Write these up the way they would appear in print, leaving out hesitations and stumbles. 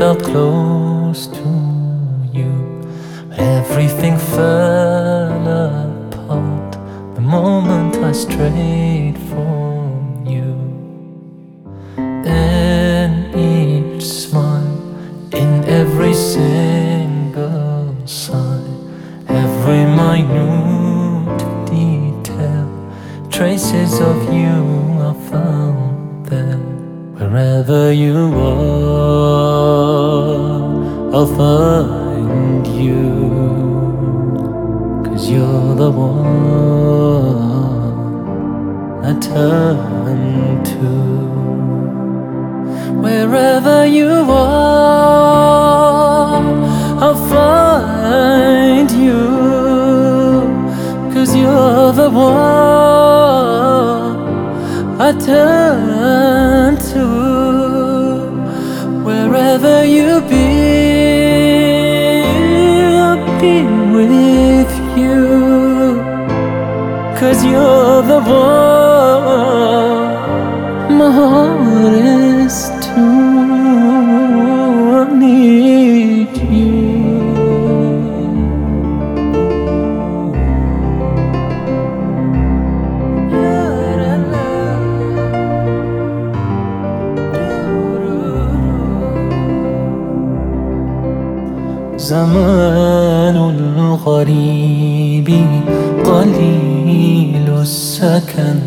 felt close to you. Everything fell apart the moment I strayed from you. In each smile, in every single sigh, every minute detail, traces of you are found there. Wherever you are, I'll find you, 'cause you're the one I turn to. Wherever you are, I'll find you, 'cause you're the one I turn to. Wherever you be, I'll be with you, 'cause you're the one my heart is to. I need you. زمان الغريب قليل السكن،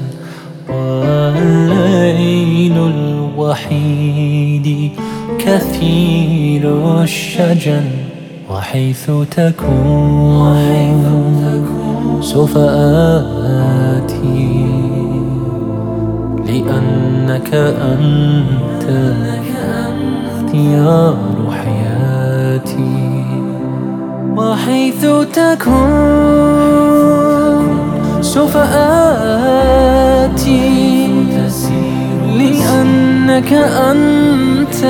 والليل الوحيد كثير الشجن. وحيث تكون سوف آتي، لأنك أنت اختيار حياتي. وحيث تكون سوف آتي، لأنك أنت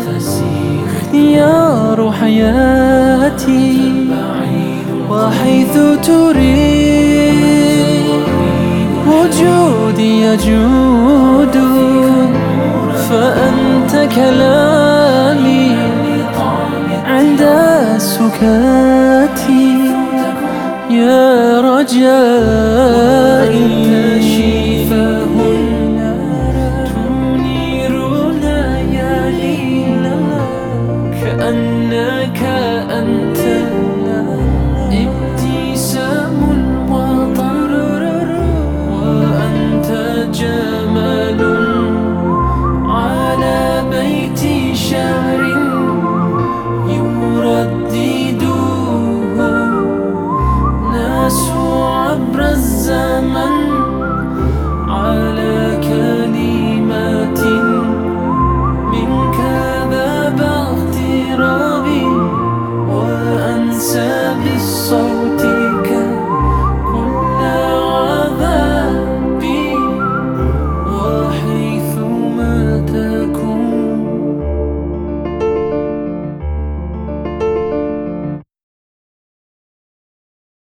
اختيار حياتي. وحيث تريد وجودي يجود، فأنت كلامي عند سكاتي. يا رجائي شفاه تنير ليالينا، كأنك أنت ابتسام وطر، وأنت جمال على بيت شعر يردده ناس عبر الزمان.